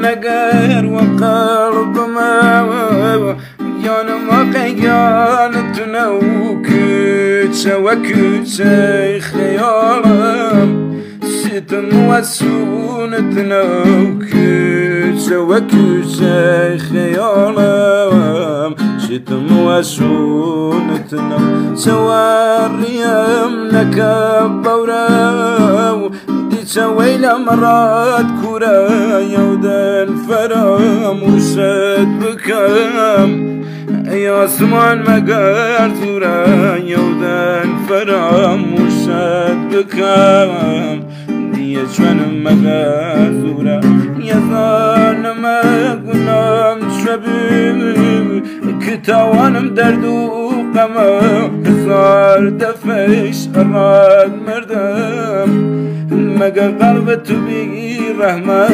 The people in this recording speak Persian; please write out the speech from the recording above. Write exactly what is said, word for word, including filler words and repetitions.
نگر و قلب ما یانم قیان تنو کچه و کچه خیالم ستم و سونت نو کچه و کچه خیالم ستم و سونت نو سواریم نکبورم سويلا مرات كورا يودا الفرام وشد بكام يا سمان مقار ثورا يودا الفرام وشد بكام دي شوان مقار ثورا يا ظان ما قنام شبيب كتاوانم دردو قما صار دفش الراد مردم مگه قلب تو بی رحمت